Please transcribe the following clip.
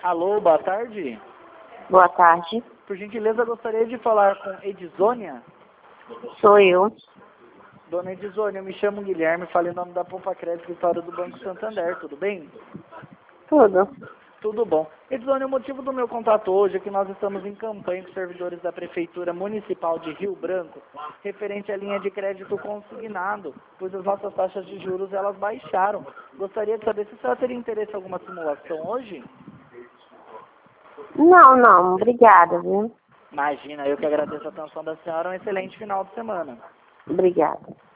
Alô, boa tarde. Boa tarde. Por gentileza, gostaria de falar com Edizônia. Sou eu. Dona Edizônia, eu me chamo Guilherme, falo em nome da Poupa Crédito Vitória do Banco Santander, tudo bem? Tudo. Tudo bom. Edizônia, o motivo do meu contato hoje é que nós estamos em campanha com servidores da Prefeitura Municipal de Rio Branco, referente à linha de crédito consignado, pois as nossas taxas de juros elas baixaram. Gostaria de saber se a senhora teria interesse em alguma simulação hoje? Não. Obrigada, viu? Imagina, eu que agradeço a atenção da senhora, um excelente final de semana. Obrigada.